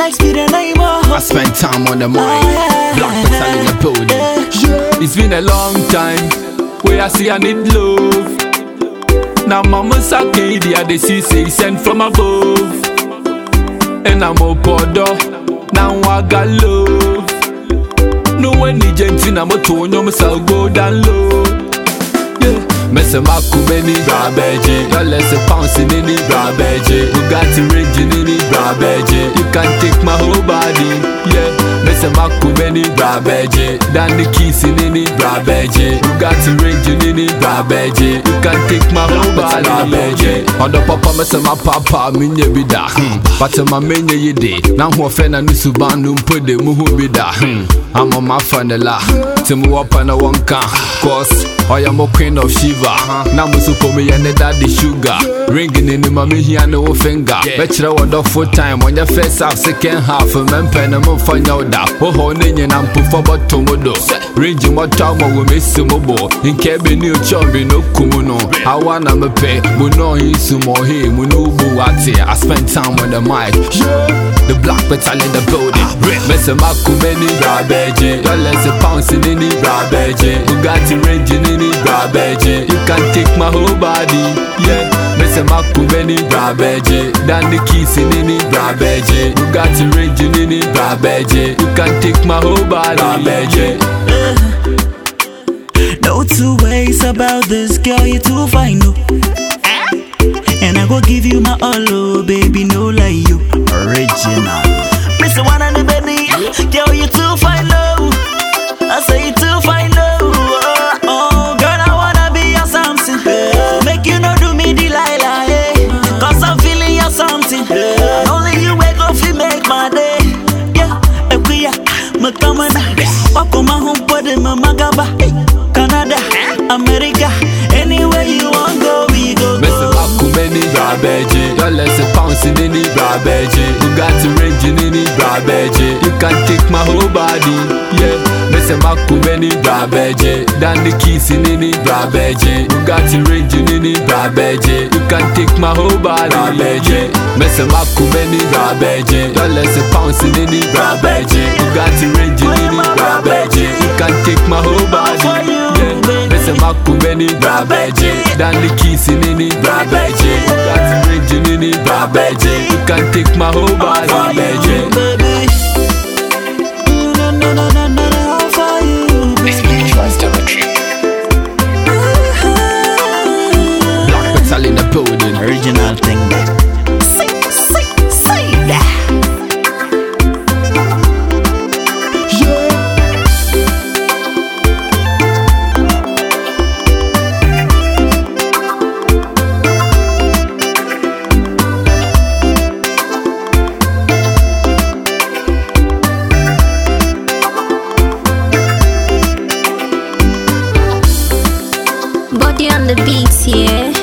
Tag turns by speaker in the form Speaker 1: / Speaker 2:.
Speaker 1: speed and I'm
Speaker 2: I spend time on the mic, Black Petal in the building. It's been a long time where I see I need love. Now mama sake dia they see say sent from above. And I'm up order, now I got love. No one need gentle, I'm a tone, you must go down low. Yeah. Mese makumeni brabeje, your less a pounce in any brabeje. Bugatti range in any brabeje. You can take my whole body, yeah. Mese makumeni brabeje, dan the keys in any brabeje. Bugatti range in any brabeje. You can take my whole body, yeah. On the papa mese ma papa minye bida, but my menye yede. Now who offend a nusubanum put the muhu bida, I'm on my funnel, Timu up and a wonka, cause I am a queen of Shiva. Now musu for me and daddy sugar. Ringing in my me here no finger. Bachelor what the full time on your face half second half. A man pen and move find out that. Oh honey and I'm put for but tomodo. Ringing what time we miss mobo. In cabin new chumbi no kumuno. I wanna me pay. We know he's more him. We know buati. I spend time on the mic. The Black Petal in the building. Mese makumeni brabeje. Your less a pounce in any brabeje. Bugatti range in any brabeje. You can take my whole body, yeah. Mese makumeni brabeje. Dan the keys in any brabeje. Bugatti range in any brabeje. You can take my whole body, brabeje.
Speaker 1: No two ways about this girl, you too fine, no. And I go give you my all, oh baby, no lie, you original. Mr. One and the baby, girl, you too fine, no. I say you too fine, no. Oh, girl, I wanna be your something. Make you not do me Delilah, eh? Cause I'm feeling your something. Only you wake up, you make my day. Yeah, yeah, me come on. Walk on my home, put in my magaba. Canada, America, anywhere you want go, we go.
Speaker 2: Mese makumeni brabeje, your less a pounce in any brabeje. Bugatti range in any brabeje. You can take my whole body, yeah. Mese makumeni brabeje, dan the keys in any brabeje. Bugatti range in any brabeje. You can take my whole body, brabeje. Mese makumeni brabeje, your less a pounce in any brabeje. Bugatti range in any brabeje. You can take my whole body, yeah. Mese makumeni brabeje, dan the keys in any brabeje. Bugatti range in any brabeje. You can take my whole body, brabeje. Black Petal in the building.
Speaker 1: Original thing. Say that.
Speaker 3: Body on the beats, yeah.